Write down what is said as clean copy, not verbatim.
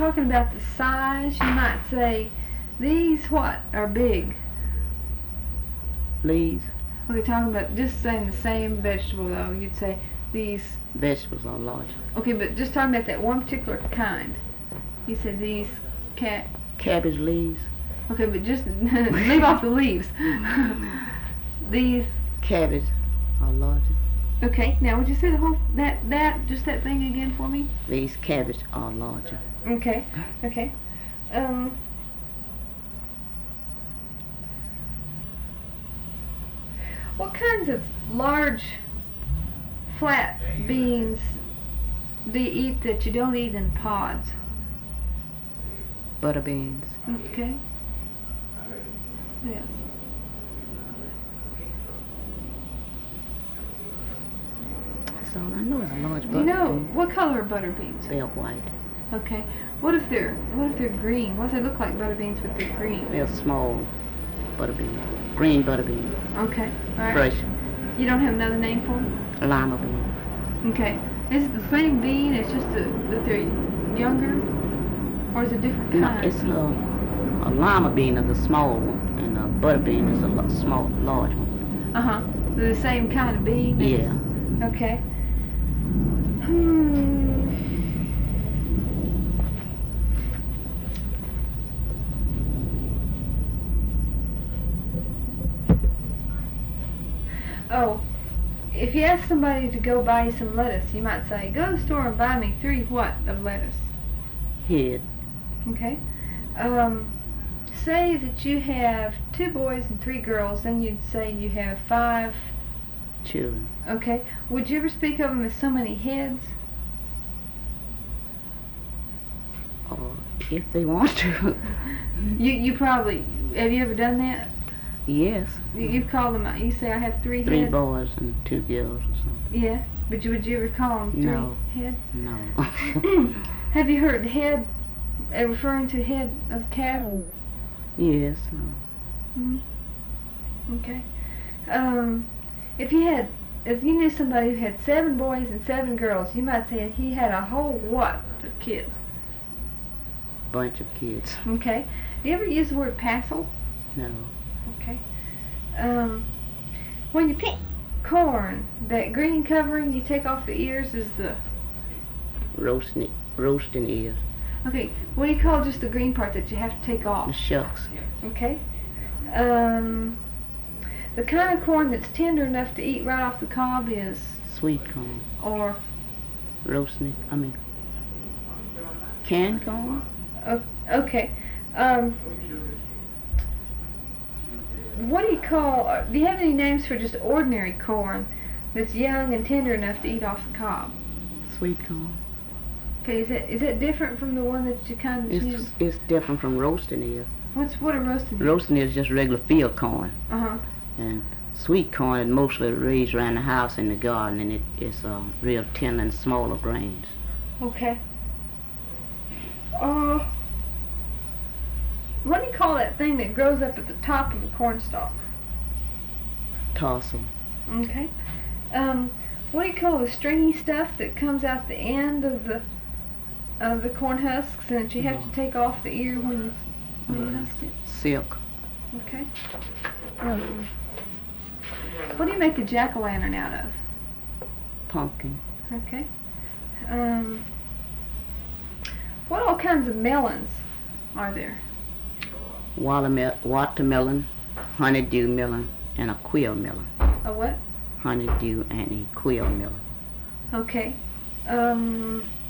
talking about the size, you might say, these what are big? Leaves. Okay, talking about just saying the same vegetable though, you'd say these. Vegetables are large. Okay, but just talking about that one particular kind. You said these cabbage leaves. Okay, but just leave off the leaves. These cabbage are larger. Okay, now would you say the whole just that thing again for me? These cabbage are larger. Okay. What kinds of large flat beans do you eat that you don't eat in pods? Butter beans. Okay. Yes. That's all I know is large butter Do you know beans. what color are butter beans? They're white. Okay. What if they're green? What does it look like butter beans but they're green? They're small butter beans. Green butter beans. Okay. All right. Fresh. You don't have another name for them? Lima bean. Okay. Is it the same bean? It's just that they're younger, or is it different kind? No, it's a lima bean is a small one, and a butter bean is a large one. They're the same kind of bean? Yeah. Okay. Oh, if you ask somebody to go buy you some lettuce, you might say, go to the store and buy me 3 what of lettuce? Head. Okay. Say that you have 2 boys and 3 girls, then you'd say you have 5 children. Okay. Would you ever speak of them as so many heads? If they want to. You probably, have you ever done that? Yes. You call them out. You say I have 3 heads. 3 boys and 2 girls or something. Yeah, but would you ever call them 3 No. head? No. Have you heard head referring to head of cattle? Yes. Okay. If you knew somebody who had 7 boys and 7 girls, you might say he had a whole what of kids? Bunch of kids. Okay. Do you ever use the word passel? No. Okay. When you pick corn, that green covering you take off the ears is the roasting ears. Okay. What do you call just the green part that you have to take off? The shucks. Okay. The kind of corn that's tender enough to eat right off the cob is sweet corn. Or canned corn. Okay. What do you call? Do you have any names for just ordinary corn that's young and tender enough to eat off the cob? Sweet corn. Okay. Is that different from the one that you kind of use? It's different from roasting ears. What a roasting ear? Roasting ears is just regular field corn. And sweet corn is mostly raised around the house in the garden, and it's real tender and smaller grains. Okay. What do you call that thing that grows up at the top of the cornstalk? Tassel. Okay. What do you call the stringy stuff that comes out the end of the corn husks and that you have to take off the ear when you husk it? Silk. Okay. What do you make a jack-o'-lantern out of? Pumpkin. Okay. What all kinds of melons are there? Watermelon, honeydew melon, and a quill melon. A what? Honeydew and a quill melon. Okay.